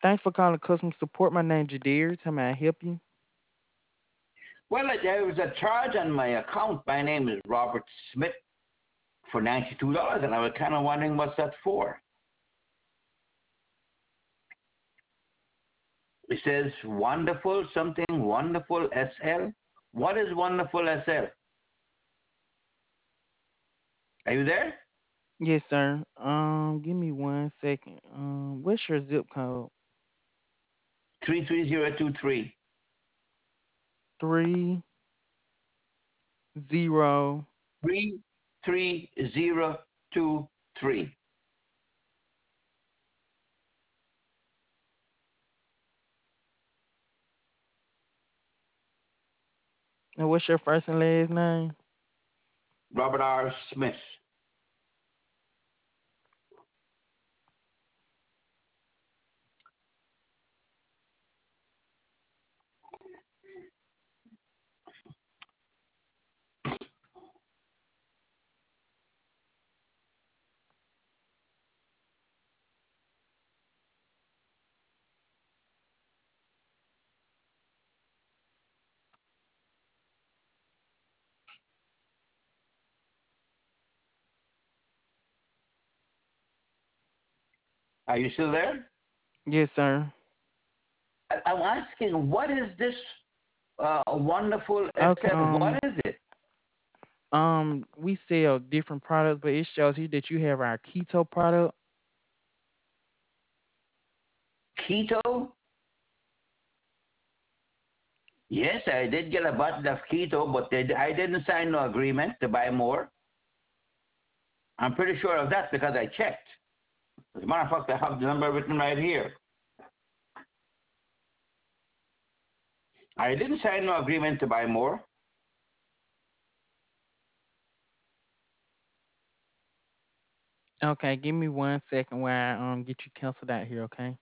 Thanks for calling customer support. My name Jadarius. How may I help you? Well, there was a charge on my account. My name is Robert Smith for $92, and I was kind of wondering what's that for. It says wonderful something, wonderful SL. What is wonderful SL? Are you there? Yes, sir. Give me 1 second. What's your zip code? 33023. 30. 33023. And what's your first and last name? Robert R. Smith. Are you still there? Yes, sir. I'm asking, what is this wonderful Okay. SL? What is it? We sell different products, but it shows here that you have our keto product. Keto? Yes, I did get a bottle of keto, but I didn't sign no agreement to buy more. I'm pretty sure of that because I checked. As a matter of fact, I have the number written right here. I didn't sign no agreement to buy more. Okay, give me 1 second while I get you canceled out here, okay?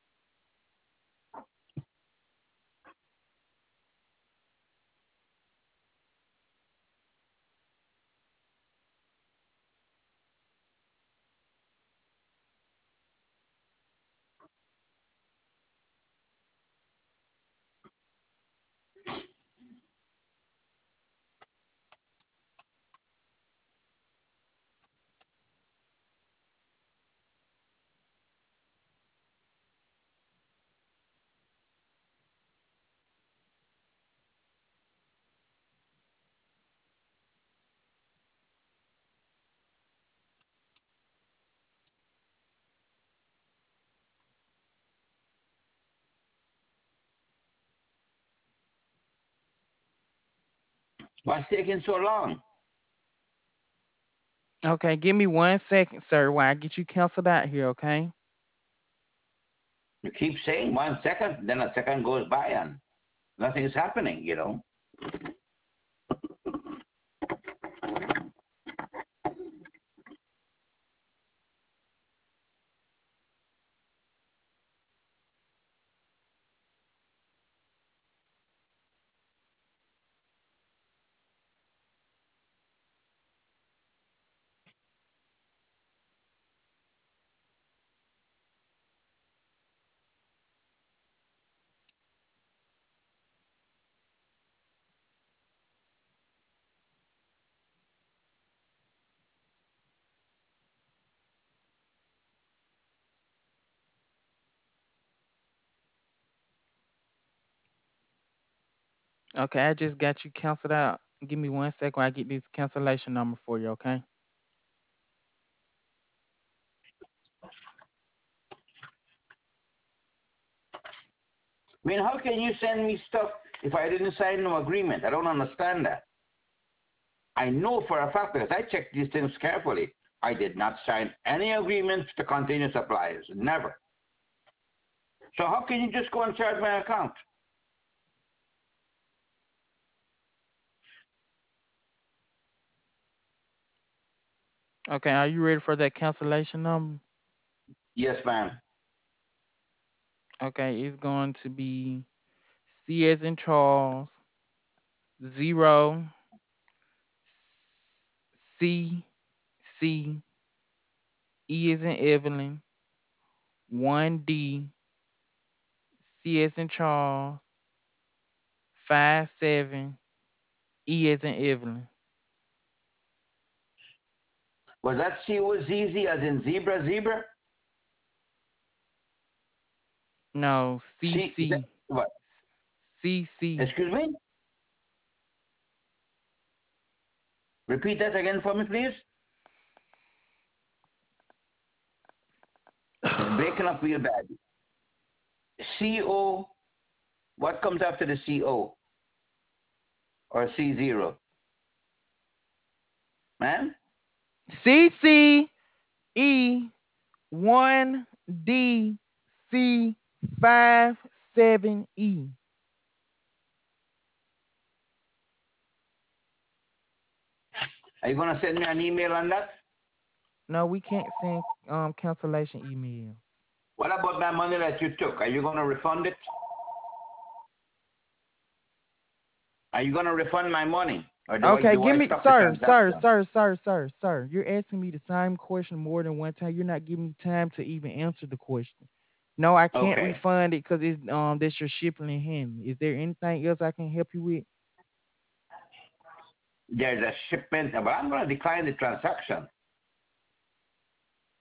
What's taking so long? Okay, give me 1 second, sir, while I get you canceled out here, okay? You keep saying 1 second, then a second goes by and nothing is happening. Okay, I just got you canceled out. Give me 1 second while I get this cancellation number for you, okay? I mean, how can you send me stuff if I didn't sign no agreement? I don't understand that. I know for a fact because I checked these things carefully. I did not sign any agreement to continue suppliers. Never. So how can you just go and charge my account? Okay, are you ready for that cancellation number? Yes, ma'am. Okay, it's going to be C as in Charles, zero, C, E as in Evelyn, 1D, C as in Charles, 57, E as in Evelyn. Was that COZZ as in zebra, zebra? No, C, CC. what? CC. Excuse me? Repeat that again for me, please. It's breaking up real bad. CO, what comes after the CO or C0? Man? CC E 1 D C 57 E. Are you going to send me an email on that? No, we can't send cancellation emails. What about my money that you took? Are you going to refund it? Are you going to refund my money? Or Okay, do give I me, stop the transaction? sir. You're asking me the same question more than one time. You're not giving me time to even answer the question. No, I can't Okay. refund it because it's that's your shipping and handling. Is there anything else I can help you with? There's a shipment, but I'm going to decline the transaction.